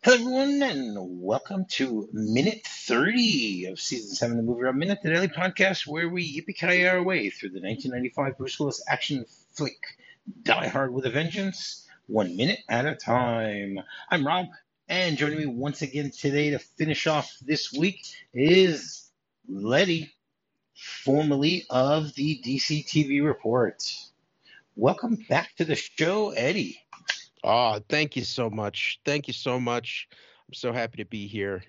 Hello, everyone, and welcome to minute 30 of season 7 of the Movie Rob Minute, the daily podcast where we yippee our way through the 1995 Bruce Willis action flick Die Hard with a Vengeance, 1 minute at a time. I'm Rob, and joining me once again today to finish off this week is Letty, formerly of the DC TV Report. Welcome back to the show, Eddie. Oh, thank you so much. Thank you so much. I'm so happy to be here.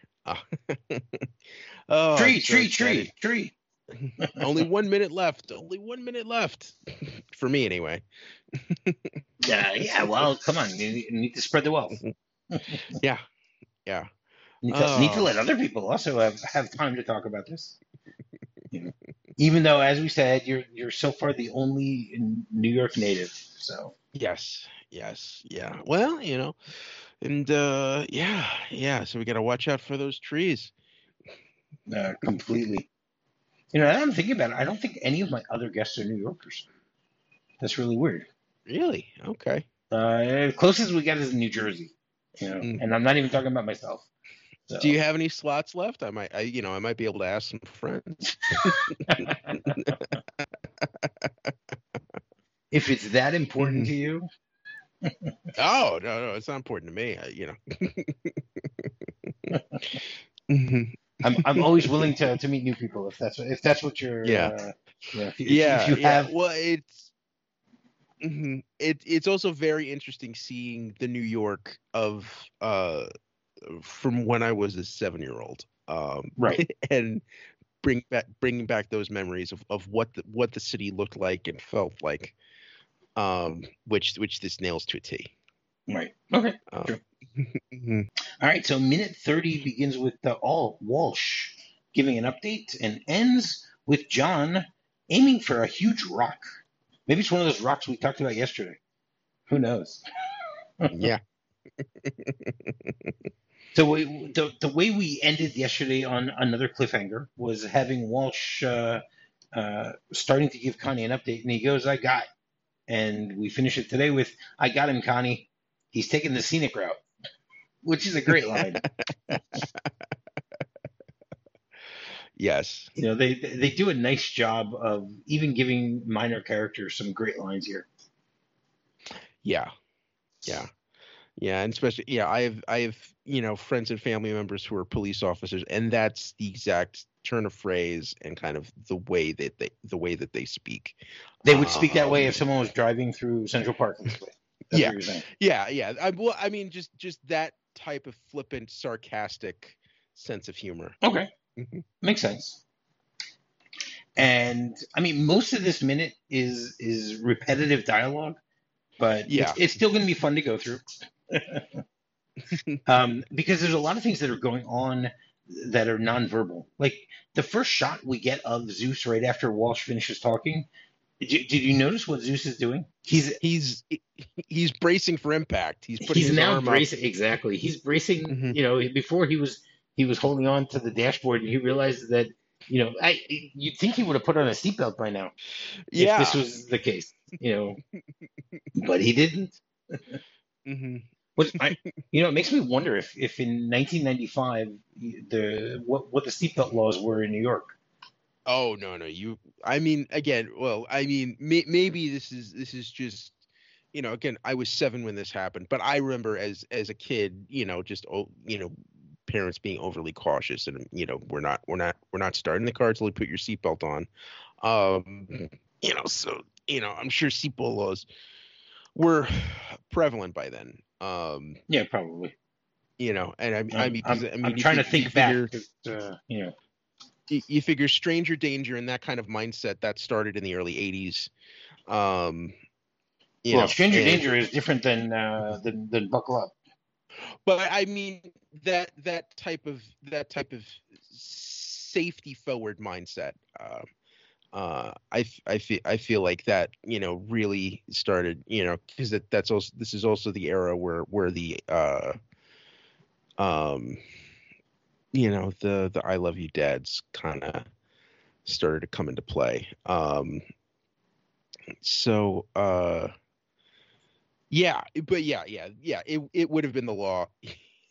Tree. Only 1 minute left. Only 1 minute left. For me, anyway. Yeah, well, come on. You need to spread the wealth. Yeah. Need to let other people also have time to talk about this. Even though, as we said, you're so far the only New York native. So yes, yeah. Well, and yeah. So we got to watch out for those trees. Completely. I'm thinking about it. I don't think any of my other guests are New Yorkers. That's really weird. Really? Okay. Closest we get is New Jersey. And I'm not even talking about myself. So. Do you have any slots left? I might be able to ask some friends. If it's that important to you. Oh, no, it's not important to me. I'm always willing to meet new people if that's what you're. If you have. Well, it's also very interesting seeing the New York of from when I was a 7-year-old. Right. And bringing back those memories of what the city looked like and felt like, which this nails to a T. Right. Okay. True. All right. So minute 30 begins with Walsh giving an update and ends with John aiming for a huge rock. Maybe it's one of those rocks we talked about yesterday. Who knows? Yeah. So the way we ended yesterday on another cliffhanger was having Walsh starting to give Connie an update, and he goes, "I got," and we finish it today with, "I got him, Connie. He's taking the scenic route," which is a great line. Yes. They do a nice job of even giving minor characters some great lines here. Yeah. And especially, I have friends and family members who are police officers, and that's the exact turn of phrase and kind of the way that they speak. They would speak that way if someone was driving through Central Park this way. That's what you're saying. Yeah. I mean, just that type of flippant, sarcastic sense of humor. Okay. Makes sense. And I mean, most of this minute is repetitive dialogue, but it's still going to be fun to go through. Because there's a lot of things that are going on that are nonverbal. Like the first shot we get of Zeus right after Walsh finishes talking. Did you notice what Zeus is doing? He's bracing for impact. He's putting his now arm bracing. up. Exactly. He's bracing. Before he was holding on to the dashboard, and he realized that you'd think he would have put on a seatbelt by now. Yeah. If this was the case, but he didn't. It makes me wonder if in 1995 what the seatbelt laws were in New York. Oh no! I mean, again, well, I mean, maybe this is just, again, I was 7 when this happened, but I remember as a kid, parents being overly cautious, and we're not starting the car until you put your seatbelt on. So I'm sure seatbelt laws were prevalent by then. Yeah, probably. And I'm trying to think back. You figure stranger danger and that kind of mindset that started in the early 80s. Stranger danger is different than buckle up. But I mean that type of safety forward mindset. I feel like that really started because this is also the era where the the I love you dads kind of started to come into play. It would have been the law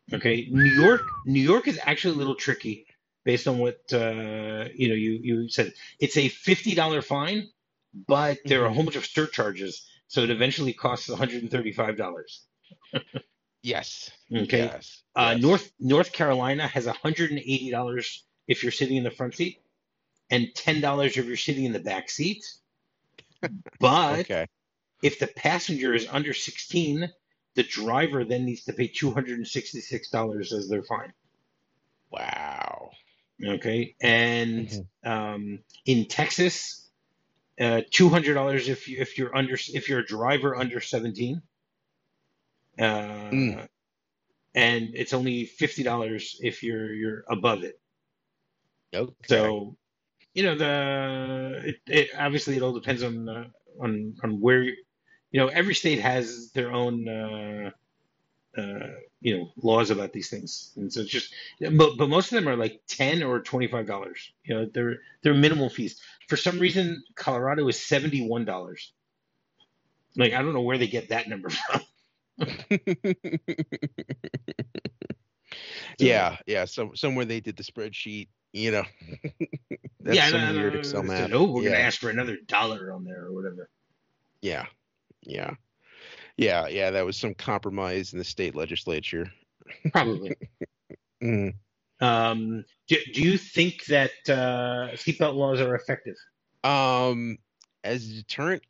Okay, New York is actually a little tricky based on what you said. It's a $50 fine, but there are a Hmm. whole bunch of surcharges, so it eventually costs $135. Yes. Okay, Yes. Yes. North Carolina has $180 if you're sitting in the front seat, and $10 if you're sitting in the back seat. But Okay. if the passenger is under 16, the driver then needs to pay $266 as their fine. Wow. Okay, and Hmm. in Texas, $200 if you're a driver under 17, Mm. uh, and it's only $50 if you're above it. Okay. So obviously it all depends on where every state has their own laws about these things, and so it's just but most of them are like $10 or $25. They're minimal fees. For some reason, Colorado is $71. Like, I don't know where they get that number from. So Yeah. Yeah. Somewhere they did the spreadsheet. That's yeah, some no, weird no, Excel it said, map. oh, we're gonna Yeah. ask for another dollar on there or whatever. Yeah. Yeah. Yeah. Yeah. That was some compromise in the state legislature. Probably. Mm. Do you think that seatbelt laws are effective? Um, as a deterrent,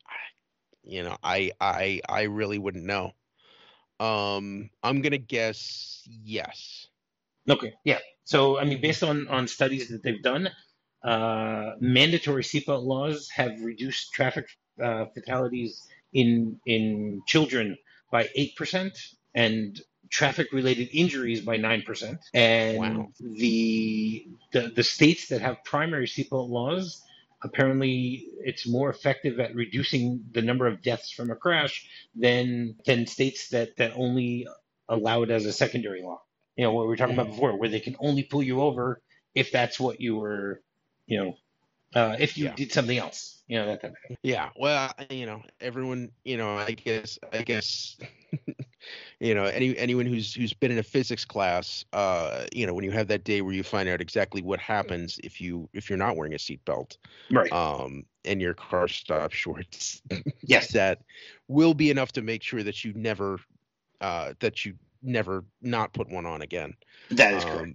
I really wouldn't know. I'm gonna guess yes. Okay, yeah. So, I mean, Hmm. based on studies that they've done, mandatory seatbelt laws have reduced traffic fatalities in children by 8% and traffic-related injuries by 9%. And Wow. the states that have primary seatbelt laws, apparently, it's more effective at reducing the number of deaths from a crash than states that only allow it as a secondary law. What we were talking about Mhm. before, where they can only pull you over if that's what you were, you know, if you Yeah. did something else, that type of thing. Yeah. Well, everyone, I guess, anyone who's been in a physics class, when you have that day where you find out exactly what happens if you're not wearing a seatbelt, Right. and your car stops short, Yes, that will be enough to make sure that you never not put one on again. that is correct. Um,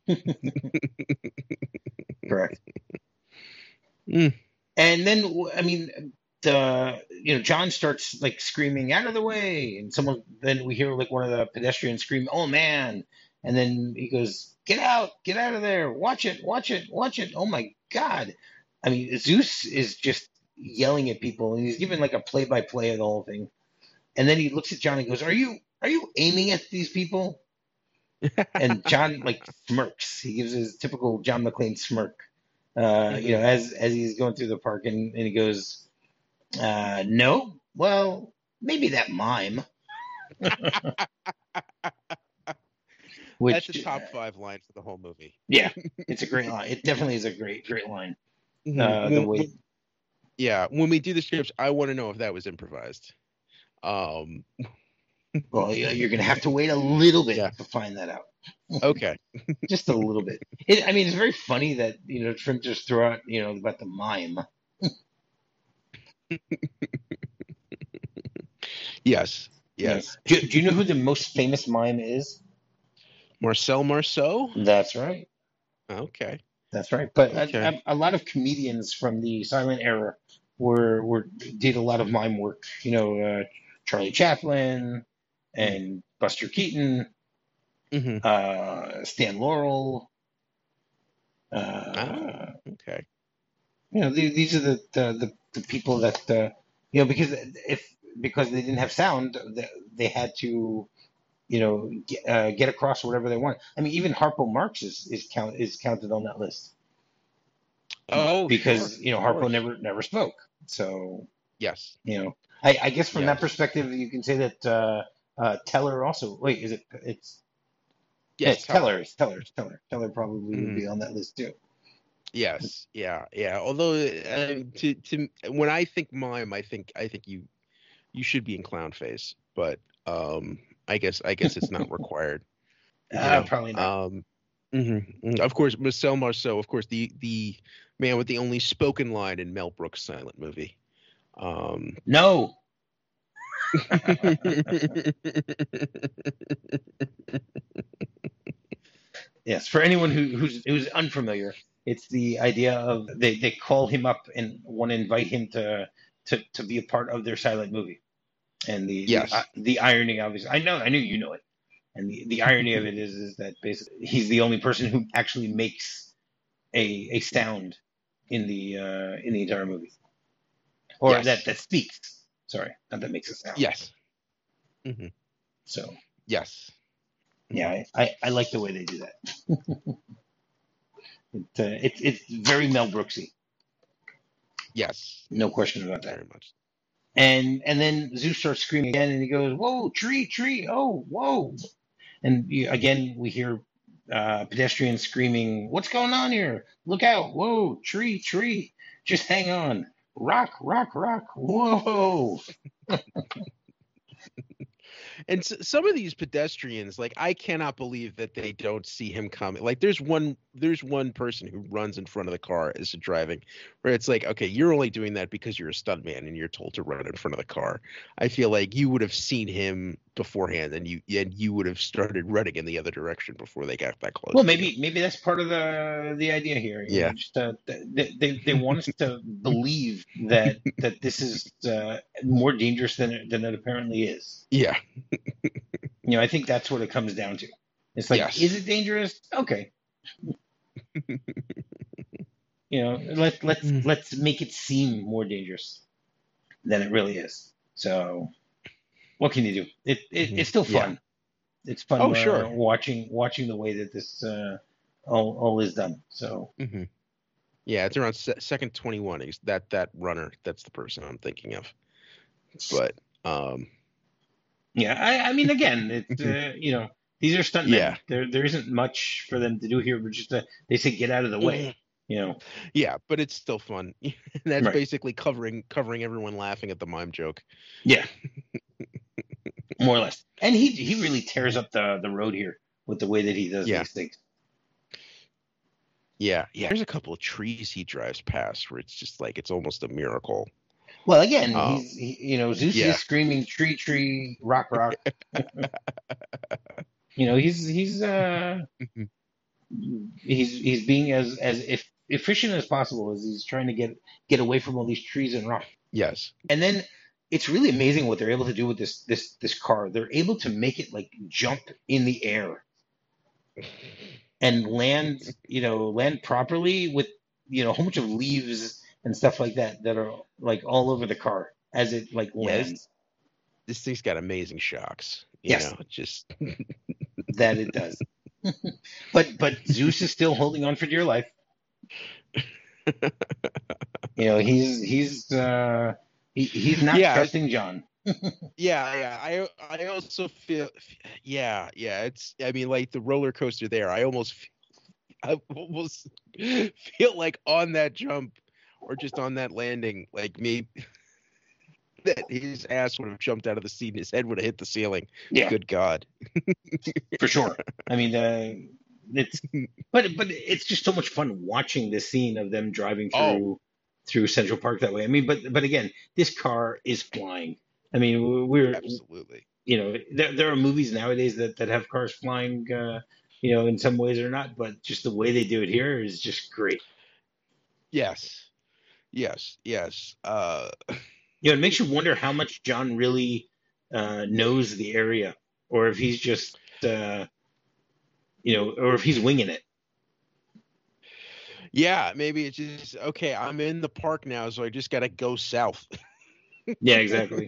Correct. mm, And then, I mean, John starts like screaming out of the way, and then we hear like one of the pedestrians scream, "Oh man!" And then he goes, get out of there, watch it, watch it, watch it. Oh my God! I mean, Zeus is just yelling at people, and he's giving like a play-by-play of the whole thing. And then he looks at John and goes, "Are you aiming at these people?" And John like smirks. He gives his typical John McClane smirk. mhm. As he's going through the park, and he goes, "No, well, maybe that mime." That's a Which, top five line for the whole movie. yeah, it's a great line. It definitely is a great line. Mhm. The way, Yeah, when we do the scripts, I want to know if that was improvised. Um, well, you're gonna have to wait a little bit yeah. to find that out, Okay. just a little bit. I mean, it's very funny that Trent just threw out about the mime. Yes. Yeah. Yes. Do you know who the most famous mime is? Marcel Marceau. That's right. Okay. That's right. But Okay. a lot of comedians from the silent era were did a lot of mime work. Charlie Chaplin and Buster Keaton, Mm-hmm. Stan Laurel. Oh. Uh, Okay. these are the people that because because they didn't have sound, they had to get across whatever they want. I mean, even Harpo Marx is counted on that list Oh, sure. because Of Harpo course. never spoke. So Yes. I guess from that Yes. perspective, you can say that Teller also. Wait, is it? Yes. It's Teller. Teller. It's Teller. It's Teller. Teller probably would Hmm. be on that list too. Yes. Yeah. Yeah. Although, to when I think mime, I think you should be in clown face, but I guess it's not required. Probably not. Of course, Marcel Marceau, of course, the man with the only spoken line in Mel Brooks' silent movie. No. Yes, for anyone who's unfamiliar, it's the idea of they call him up and want to invite him to be a part of their silent movie. And Yes. the irony, obviously, I knew you know it. And the irony of it is that basically he's the only person who actually makes a sound in the entire movie, or Yes. that speaks. Sorry, not that makes a sound. Yes. Mm-hmm. So Yes. yeah, I like the way they do that. It's very Mel Brooksy, Yes. no question about that. Very much. And then Zeus starts screaming again, and he goes, "Whoa, tree, tree! Oh, whoa!" And again, we hear pedestrians screaming, "What's going on here? Look out! Whoa, tree, tree! Just hang on! Rock, rock, rock! Whoa!" And some of these pedestrians, like, I cannot believe that they don't see him coming. Like, there's one person who runs in front of the car as driving, where it's like, okay, you're only doing that because you're a stuntman and you're told to run in front of the car. I feel like you would have seen him beforehand, and you would have started running in the other direction before they got that close. Well, maybe that's part of the idea here. You know, just they want us to believe that this is more dangerous than it apparently is. Yeah. You know, I think that's what it comes down to. It's like, Yes. is it dangerous? Okay. You know, let's make it seem more dangerous than it really is. So, what can you do? It's still fun. Yeah. It's fun. Oh, sure. Watching the way that this all is done. So. Mm-hmm. Yeah, it's around second 21. That runner. That's the person I'm thinking of. But yeah, I mean, again, it's you know, these are stuntmen. Yeah. There isn't much for them to do here, but just they say get out of the way. You know. Yeah, but it's still fun. That's right. Basically covering everyone laughing at the mime joke. Yeah. More or less. And he really tears up the road here with the way that he does these things. Yeah. There's a couple of trees he drives past where it's just like it's almost a miracle. Well, again, Zeus is screaming tree, tree, rock, rock. You know, he's being as efficient as possible as he's trying to get away from all these trees and rock. Yes. And then it's really amazing what they're able to do with this car. They're able to make it like jump in the air and land properly with, you know, a whole bunch of leaves and stuff like that are like all over the car as it like lands. This thing's got amazing shocks. You know, just that it does. But Zeus is still holding on for dear life. You know, he's not trusting John. I also feel it's, I mean, like the roller coaster there, I almost feel like on that jump or just on that landing, like maybe that his ass would have jumped out of the seat and his head would have hit the ceiling. Yeah. Good God. For sure. I mean, but it's just so much fun watching this scene of them driving through Central Park that way. I mean, but again, this car is flying. I mean, we're absolutely, you know, there are movies nowadays that have cars flying, you know, in some ways or not, but just the way they do it here is just great. Yes. You know, it makes you wonder how much John really knows the area, or if he's just, you know, or if he's winging it. Yeah, maybe it's just, okay, I'm in the park now, so I just got to go south. Yeah, exactly.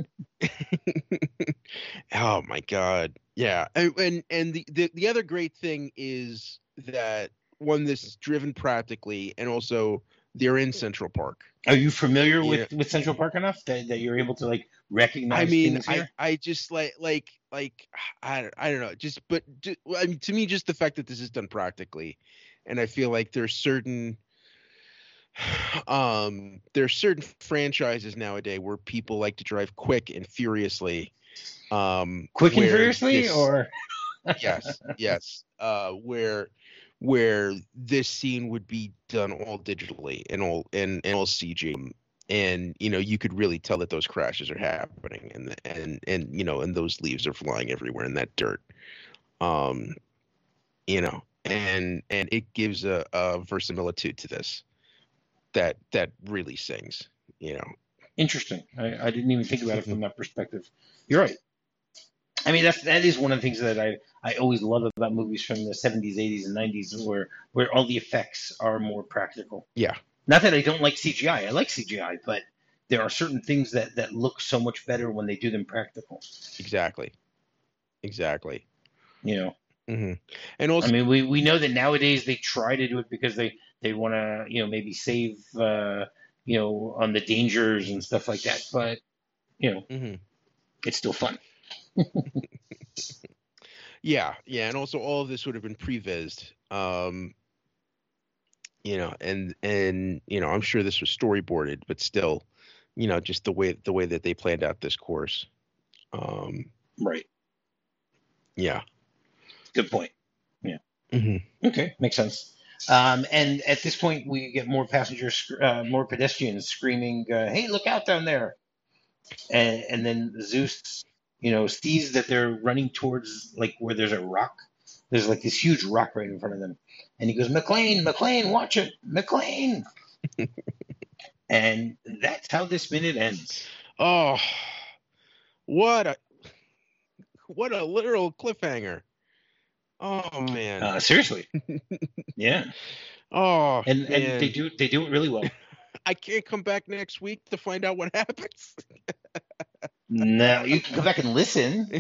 Oh my God. Yeah. And the other great thing is that, one, this is driven practically, and also they're in Central Park. Are you familiar with Central Park enough that you're able to like recognize things here? I just like I don't know, I mean, to me, just the fact that this is done practically, and I feel like there's certain franchises nowadays where people like to drive quick and furiously. Quick and furiously, or Yes. Where this scene would be done all digitally and all CG, and you could really tell that those crashes are happening, and those leaves are flying everywhere in that dirt. And it gives a verisimilitude to this that really sings. Interesting. I didn't even think about it from that perspective. You're right. I mean, that is one of the things that I always love about movies from the 70s, 80s, and 90s, where all the effects are more practical. Yeah. Not that I don't like CGI. I like CGI, but there are certain things that look so much better when they do them practical. Exactly. Mm-hmm. And also, I mean, we know that nowadays they try to do it because they want to maybe save on the dangers and stuff like that, but it's still fun. Yeah, and also all of this would have been prevised. And I'm sure this was storyboarded, but still, just the way that they planned out this course. Right. Yeah. Good point. Yeah. Mm-hmm. Okay, makes sense. And at this point, we get more passengers, more pedestrians screaming, "Hey, look out down there!" And then Zeus, sees that they're running towards like where there's a rock. There's like this huge rock right in front of them, and he goes, "McLean, McLean, watch it, McLean!" And that's how this minute ends. Oh, what a literal cliffhanger! Oh man. Seriously. Yeah. Oh, and man. And they do it really well. I can't come back next week to find out what happens. No, you can come back and listen.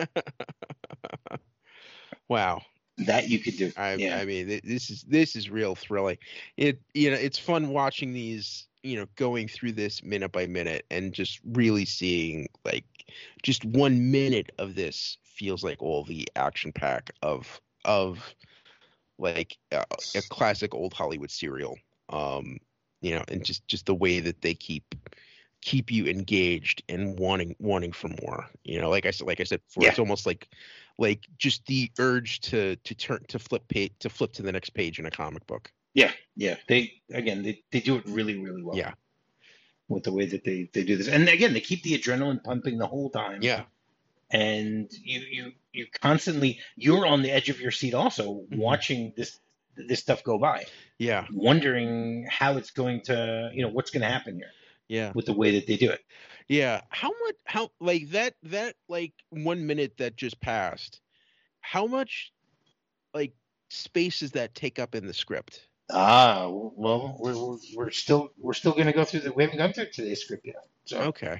Wow. That you could do. I mean, this is real thrilling. It's fun watching these, going through this minute by minute and just really seeing like just 1 minute of this feels like all the action pack of like a classic old Hollywood serial. And just the way that they keep you engaged and wanting for more. Like I said before, It's almost like just the urge to flip to the next page in a comic book. Yeah. They do it really, really well. Yeah. With the way that they do this, and again, they keep the adrenaline pumping the whole time. Yeah. And you constantly, you're on the edge of your seat also, watching this stuff go by. Yeah. Wondering how it's going to, what's going to happen here. Yeah. With the way that they do it. Yeah. How like that like 1 minute that just passed, how much like space does that take up in the script? Well, we're still going to go through we haven't gone through today's script yet. So. Okay.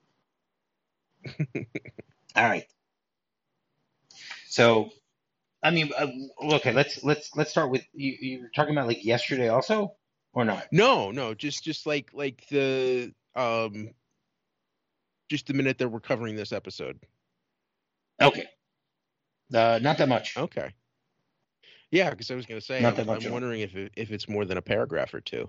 All right. So, I mean, okay, let's start with you're talking about like yesterday also, or not? No, just like the just the minute that we're covering this episode. Okay. Not that much. Okay. Yeah, because I was going to say, not that much. I'm wondering if it's more than a paragraph or two.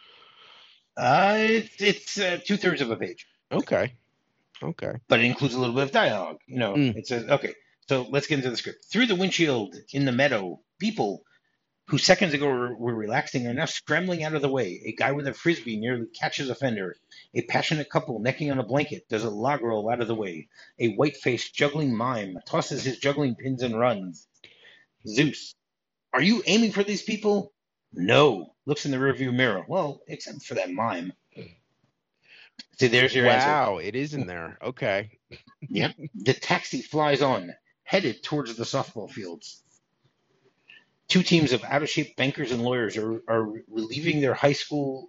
It's 2/3 of a page. Okay. But it includes a little bit of dialogue. It says, okay, so let's get into the script. Through the windshield in the meadow, people who seconds ago were relaxing are now scrambling out of the way. A guy with a frisbee nearly catches a fender. A passionate couple necking on a blanket does a log roll out of the way. A white-faced juggling mime tosses his juggling pins and runs. Zeus, are you aiming for these people? No. Looks in the rearview mirror. Well, except for that mime. See, there's your answer. Wow, it is in there. Okay. Yep. The taxi flies on, headed towards the softball fields. Two teams of out-of-shape bankers and lawyers are reliving their high school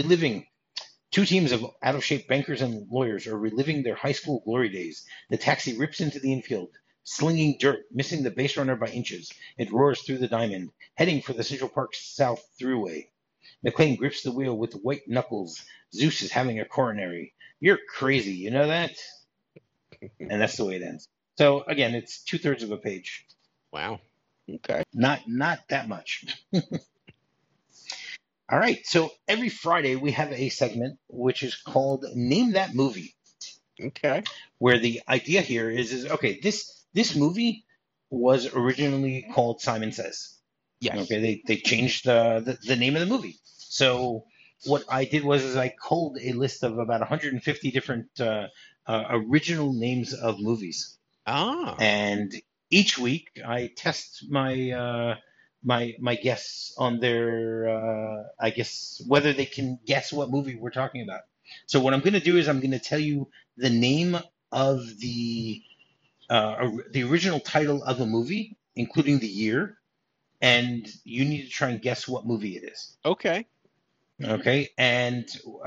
glory days. The taxi rips into the infield, slinging dirt, missing the base runner by inches. It roars through the diamond, heading for the Central Park South Thruway. McLean grips the wheel with white knuckles. Zeus is having a coronary. You're crazy, you know that? And that's the way it ends. So again, it's 2/3 of a page. Wow. Okay. Not that much. All right. So every Friday we have a segment which is called Name That Movie. Okay. Where the idea here is okay, this movie was originally called Simon Says. Yes. Okay, they changed the name of the movie. So what I did was I culled a list of about 150 different original names of movies, Ah. and each week I test my guests on their I guess whether they can guess what movie we're talking about. So what I'm going to do is I'm going to tell you the name of the original title of a movie, including the year, and you need to try and guess what movie it is. Okay. Okay, and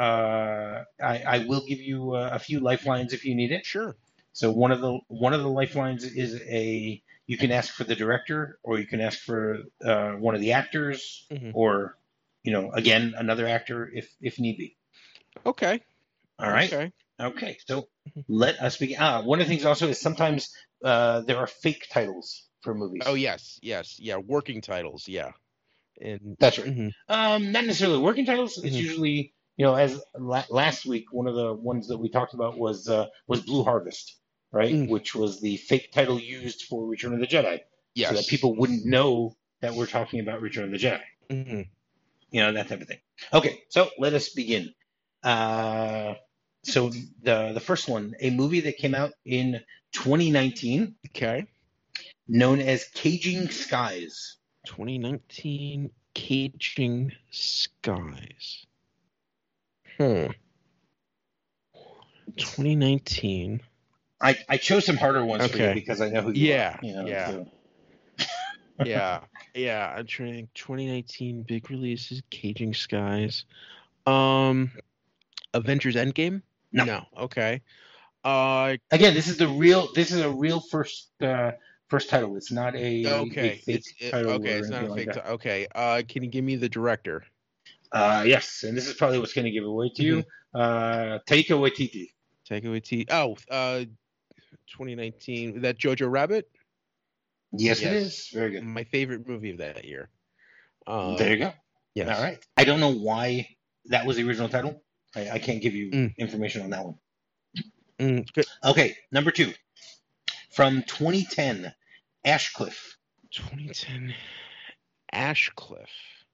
I will give you a few lifelines if you need it. Sure. So one of the lifelines is you can ask for the director, or you can ask for one of the actors, Mhm. or again another actor if need be. Okay. All right. Okay. Okay. So Mhm. let us begin. One of the things also is sometimes there are fake titles for movies. Oh yes, yes, yeah. Working titles, yeah. And That's right. mhm, Not necessarily working titles. It's mhm. usually as last week, one of the ones that we talked about was Blue Harvest, right? Mm. Which was the fake title used for Return of the Jedi, so that Yes. people wouldn't know that we're talking about Return of the Jedi. Mhm. That type of thing. Okay, so let us begin. So the first one, a movie that came out in 2019, Okay. known as Caging Skies. 2019 Caging Skies. 2019. I chose some harder ones for you Okay. because I know who you Yeah. are. Yeah. So. Yeah. Yeah. I'm trying to think. 2019 big releases. Caging Skies. Avengers Endgame. No. Okay. Again, this is a real first title. It's not a Okay. fake title Okay. or It's not anything a like fake. that. Okay. Can you give me the director? Yes, and this is probably what's going to give it away to you. Taika Waititi. Taika Waititi. Oh, 2019. That Jojo Rabbit. Yes, it Yes. is. Very good. My favorite movie of that year. There you go. Yes. All right. I don't know why that was the original title. I can't give you Mm. information on that one. Good. Okay, number 2. From 2010, Ashcliff. 2010 Ashcliff.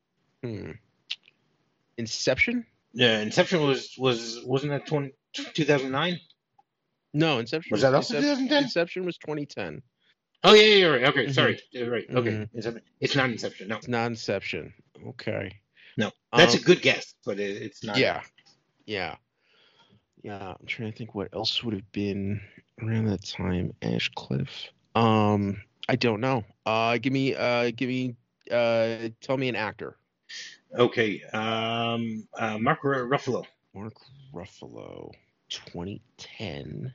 Inception? Inception wasn't that 2009? No, Inception Was was that also 2010? Inception was 2010. Oh yeah, you're right. Okay, Mhm. sorry. You're right. Okay, Mhm. It's not Inception. No, It's not Inception. Okay. no. That's a good guess, but it's not. Yeah. Yeah. Yeah. I'm trying to think what else would have been around that time. Ashcliff. I don't know. Give me tell me an actor. Okay. Mark Ruffalo. Mark Ruffalo. 2010.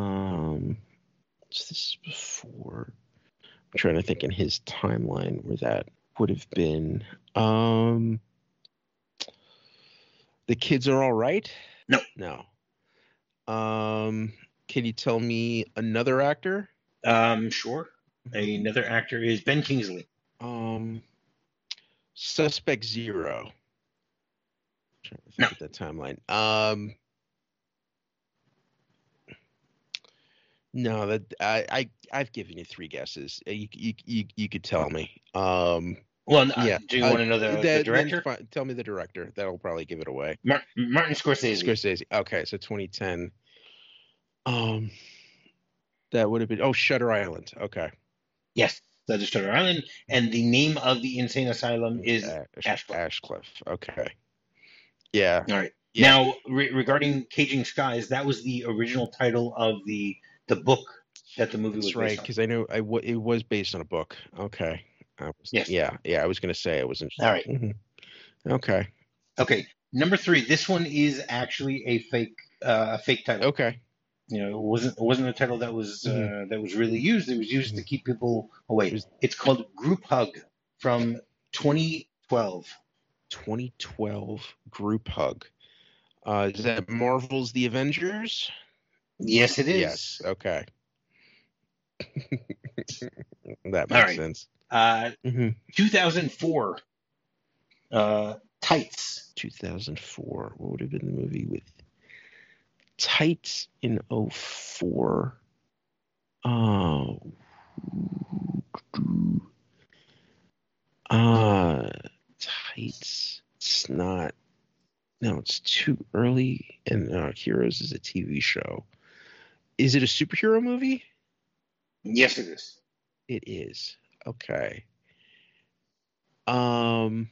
This is before. I'm trying to think in his timeline where that would have been. The Kids Are All Right? No. No. Can you tell me another actor? Sure. Another actor is Ben Kingsley. Suspect Zero. I'm trying to think of that timeline. No, that I've given you 3 guesses. You could tell me. Well, yeah. Do you want to know the director? Tell me the director. That'll probably give it away. Martin Scorsese. Scorsese. Okay, so 2010. That would have been Shutter Island. Okay. Yes, that is Shutter Island, and the name of the insane asylum is Ashcliff. Ashcliff. Okay. Yeah. All right. Yeah. Now, regarding Caging Skies, that was the original title of the book that the movie was based on. That's right, because I know it was based on a book. Okay. Yes. Yeah. I was going to say I wasn't. All right. Mm-hmm. Okay. Okay. Number 3. This one is actually a fake title. Okay. It wasn't a title that was really used. It was used to keep people away. It's called Group Hug from 2012. 2012 Group Hug. Is that Marvel's The Avengers? Yes, it is. Yes. Okay. That makes sense. 2004. Tights. 2004. What would have been the movie with Tights in 04? Oh. Tights. It's not. No, it's too early. And Heroes is a TV show. Is it a superhero movie? Yes, it is. It is. Okay. And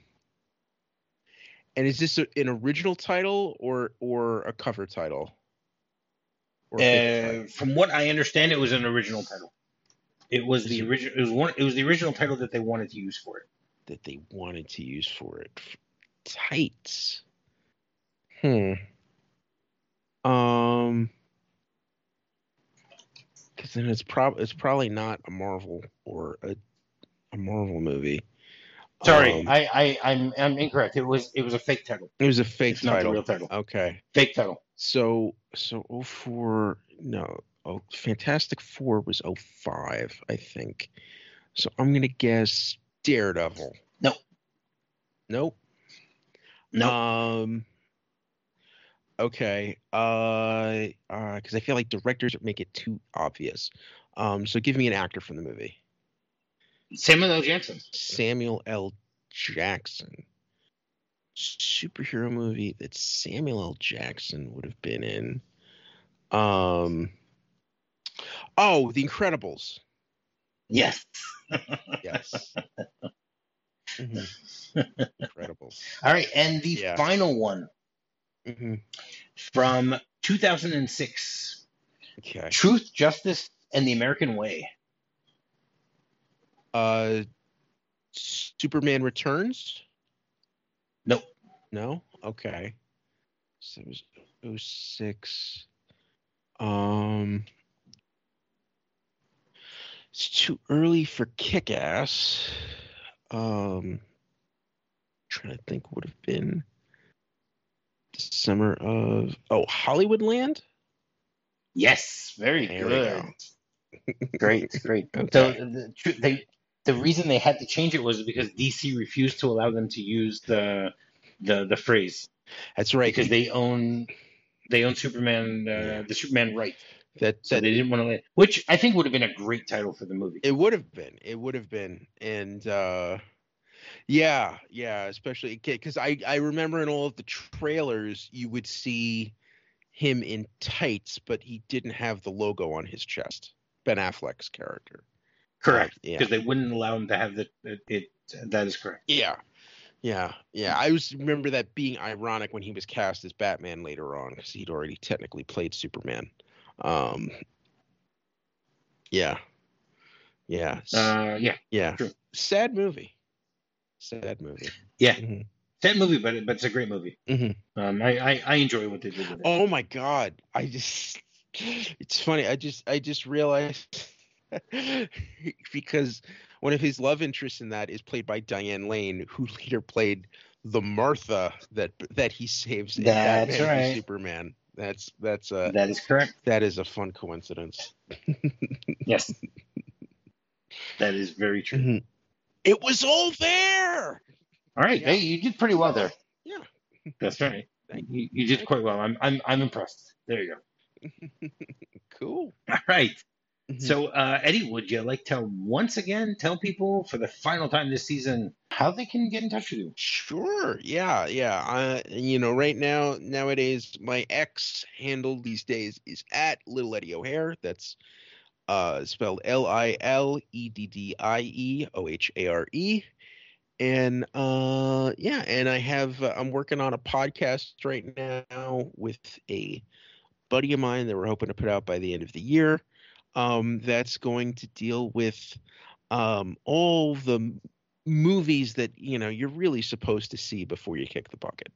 is this an original title or a cover title? Or From what I understand, it was an original title. It was the original. It was the original title that they wanted to use for it. That they wanted to use for it. Tights. Because then it's probably not a Marvel or a Marvel movie. Sorry, I'm incorrect. It was a fake title. It was a fake it's title. Not the real title. Okay. Fake title. So 04, no. Oh, Fantastic Four was 05, I think. So I'm gonna guess Daredevil. No. Nope. No. Okay. Because I feel like directors make it too obvious. So give me an actor from the movie. Samuel L. Jackson. Samuel L. Jackson. Superhero movie that Samuel L. Jackson would have been in. The Incredibles. Yes. Yes. Mm-hmm. Incredibles. All right, and the final one from 2006. Okay. Truth, Justice, and the American Way. Superman Returns? Nope. No? Okay. So it was 06. It's too early for Kick-Ass. Trying to think what would have been the summer of Hollywoodland? Yes, very good. Great. Okay. So the reason they had to change it was because DC refused to allow them to use the phrase. That's right. Because they own Superman, the Superman right. So they didn't want to let, which I think would have been a great title for the movie. It would have been. And especially because I remember in all of the trailers you would see him in tights, but he didn't have the logo on his chest. Ben Affleck's character. Correct. Because they wouldn't allow him to have it. That is correct. Yeah. I always remember that being ironic when he was cast as Batman later on, because he'd already technically played Superman. Yeah. True. Sad movie. Yeah. Mm-hmm. Sad movie, but it's a great movie. Mm-hmm. I enjoy what they did with it. Oh my God! It's funny. I just realized because one of his love interests in that is played by Diane Lane, who later played the Martha that he saves in Batman v Superman. That is correct. That is a fun coincidence. Yes. That is very true. Mm-hmm. It was all there. All right. Yeah. Hey, you did pretty well there. Yeah. That's right. You did quite well. I'm impressed. There you go. Cool. All right. Mm-hmm. So, Eddie, would you like to once again tell people for the final time this season how they can get in touch with you? Sure. Yeah. Right nowadays, my X handle these days is at Little Eddie O'Hare. That's spelled LILEDDIEOHARE. And and I have I'm working on a podcast right now with a buddy of mine that we're hoping to put out by the end of the year. That's going to deal with all the movies that you're really supposed to see before you kick the bucket.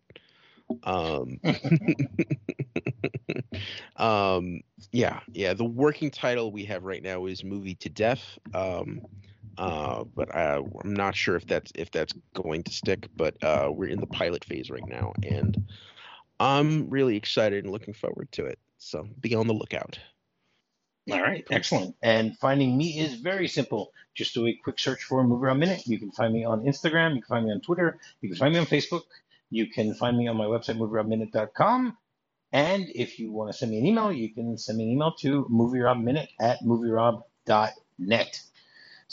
The working title we have right now is Movie to Death. But I'm not sure if that's going to stick. But we're in the pilot phase right now, and I'm really excited and looking forward to it. So be on the lookout. All right, excellent. And finding me is very simple. Just do a quick search for Movie Rob Minute. You can find me on Instagram. You can find me on Twitter. You can find me on Facebook. You can find me on my website, movierobminute.com. And if you want to send me an email, you can send me an email to movierobminute@movierob.net.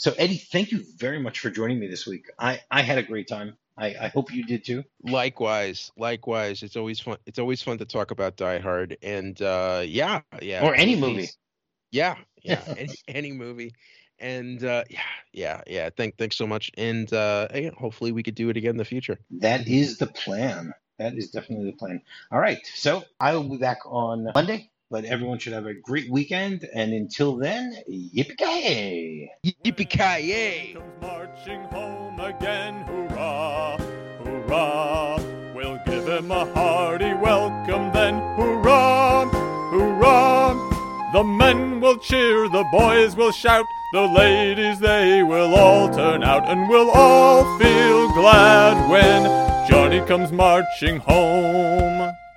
So, Eddie, thank you very much for joining me this week. I had a great time. I hope you did too. Likewise. It's always fun. It's always fun to talk about Die Hard, and yeah, Or any movie. Yeah, any movie, and yeah. Thanks so much, and yeah, hopefully we could do it again in the future. That is the plan. That is definitely the plan. All right. So I will be back on Monday, but everyone should have a great weekend. And until then, yippee-ki-yay! Yippee-ki-yay! Comes marching home again, hurrah, hurrah. We'll give him a hearty welcome then, hurrah, hurrah. The men will cheer, the boys will shout, the ladies they will all turn out, and we'll all feel glad when Johnny comes marching home.